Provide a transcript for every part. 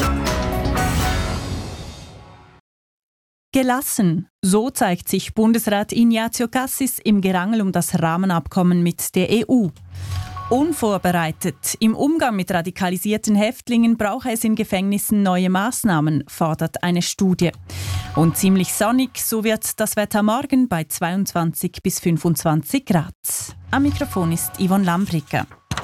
Gelassen, so zeigt sich Bundesrat Ignazio Cassis im Gerangel um das Rahmenabkommen mit der EU. Unvorbereitet im Umgang mit radikalisierten Häftlingen brauche es in Gefängnissen neue Maßnahmen, fordert eine Studie. Und ziemlich sonnig, so wird das Wetter morgen bei 22 bis 25 Grad. Am Mikrofon ist Yvonne Lambricker.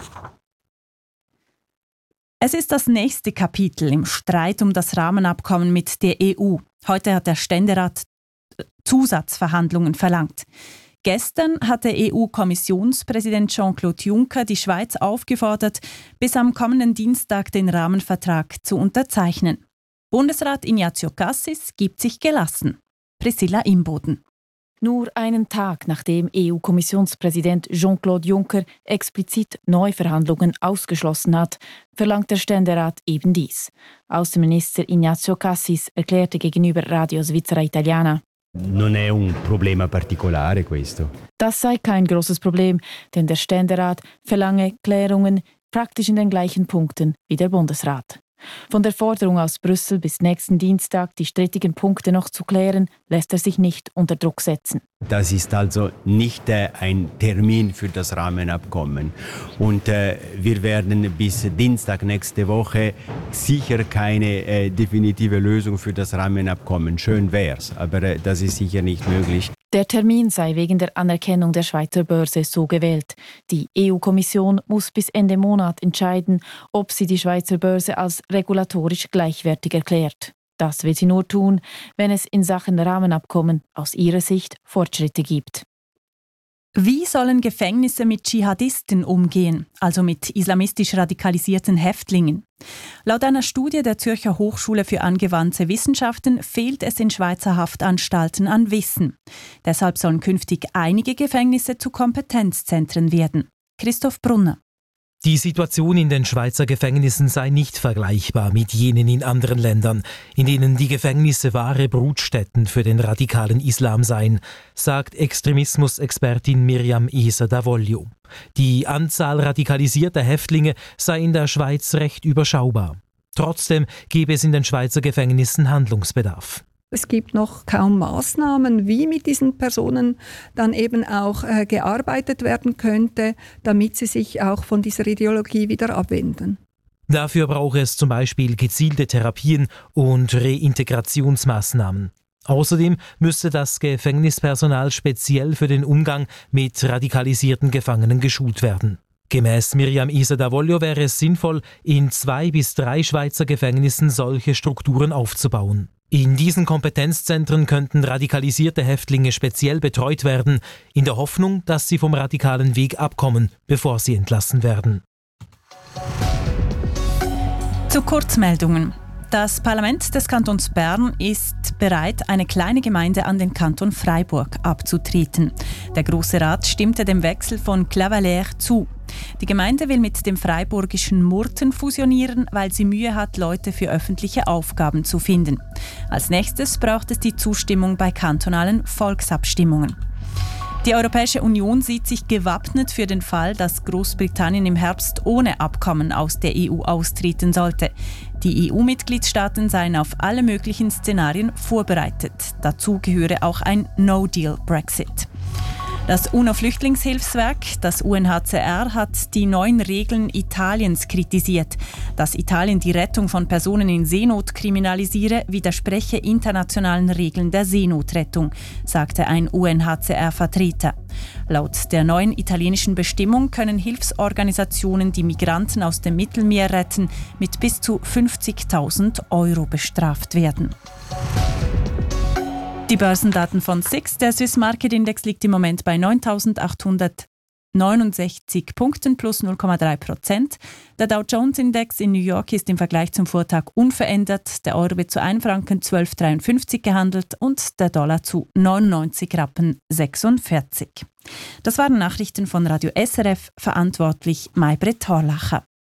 Es ist das nächste Kapitel im Streit um das Rahmenabkommen mit der EU. Heute hat der Ständerat Zusatzverhandlungen verlangt. Gestern hat der EU-Kommissionspräsident Jean-Claude Juncker die Schweiz aufgefordert, bis am kommenden Dienstag den Rahmenvertrag zu unterzeichnen. Bundesrat Ignazio Cassis gibt sich gelassen. Priscilla Imboden. Nur einen Tag nachdem EU-Kommissionspräsident Jean-Claude Juncker explizit Neuverhandlungen ausgeschlossen hat, verlangt der Ständerat eben dies. Außenminister Ignazio Cassis erklärte gegenüber Radio Svizzera Italiana: Non è un problema particolare questo. Das sei kein großes Problem, denn der Ständerat verlange Klärungen praktisch in den gleichen Punkten wie der Bundesrat. Von der Forderung aus Brüssel bis nächsten Dienstag die strittigen Punkte noch zu klären, lässt er sich nicht unter Druck setzen. Das ist also nicht ein Termin für das Rahmenabkommen. Und wir werden bis Dienstag nächste Woche sicher keine definitive Lösung für das Rahmenabkommen. Schön wär's, aber das ist sicher nicht möglich. Der Termin sei wegen der Anerkennung der Schweizer Börse so gewählt. Die EU-Kommission muss bis Ende Monat entscheiden, ob sie die Schweizer Börse als regulatorisch gleichwertig erklärt. Das wird sie nur tun, wenn es in Sachen Rahmenabkommen aus ihrer Sicht Fortschritte gibt. Wie sollen Gefängnisse mit Dschihadisten umgehen, also mit islamistisch radikalisierten Häftlingen? Laut einer Studie der Zürcher Hochschule für angewandte Wissenschaften fehlt es in Schweizer Haftanstalten an Wissen. Deshalb sollen künftig einige Gefängnisse zu Kompetenzzentren werden. Christoph Brunner. Die Situation in den Schweizer Gefängnissen sei nicht vergleichbar mit jenen in anderen Ländern, in denen die Gefängnisse wahre Brutstätten für den radikalen Islam seien, sagt Extremismusexpertin Miriam Eser Davoglio. Die Anzahl radikalisierter Häftlinge sei in der Schweiz recht überschaubar. Trotzdem gebe es in den Schweizer Gefängnissen Handlungsbedarf. Es gibt noch kaum Maßnahmen, wie mit diesen Personen dann eben auch gearbeitet werden könnte, damit sie sich auch von dieser Ideologie wieder abwenden. Dafür brauche es zum Beispiel gezielte Therapien und Reintegrationsmaßnahmen. Außerdem müsste das Gefängnispersonal speziell für den Umgang mit radikalisierten Gefangenen geschult werden. Gemäß Miriam Eser Davoglio wäre es sinnvoll, in 2 bis 3 Schweizer Gefängnissen solche Strukturen aufzubauen. In diesen Kompetenzzentren könnten radikalisierte Häftlinge speziell betreut werden, in der Hoffnung, dass sie vom radikalen Weg abkommen, bevor sie entlassen werden. Zu Kurzmeldungen. Das Parlament des Kantons Bern ist bereit, eine kleine Gemeinde an den Kanton Freiburg abzutreten. Der Grosse Rat stimmte dem Wechsel von Clavaleyres zu. Die Gemeinde will mit dem freiburgischen Murten fusionieren, weil sie Mühe hat, Leute für öffentliche Aufgaben zu finden. Als nächstes braucht es die Zustimmung bei kantonalen Volksabstimmungen. Die Europäische Union sieht sich gewappnet für den Fall, dass Großbritannien im Herbst ohne Abkommen aus der EU austreten sollte. Die EU-Mitgliedstaaten seien auf alle möglichen Szenarien vorbereitet. Dazu gehöre auch ein No-Deal-Brexit. Das UNO-Flüchtlingshilfswerk, das UNHCR, hat die neuen Regeln Italiens kritisiert. Dass Italien die Rettung von Personen in Seenot kriminalisiere, widerspreche internationalen Regeln der Seenotrettung, sagte ein UNHCR-Vertreter. Laut der neuen italienischen Bestimmung können Hilfsorganisationen, die Migranten aus dem Mittelmeer retten, mit bis zu 50.000 € bestraft werden. Die Börsendaten von SIX, der Swiss Market Index, liegt im Moment bei 9.869 Punkten plus 0,3%. Der Dow Jones Index in New York ist im Vergleich zum Vortag unverändert. Der Euro wird zu 1 Franken 12,53 gehandelt und der Dollar zu 99 Rappen 46. Das waren Nachrichten von Radio SRF, verantwortlich Maybrit Horlacher.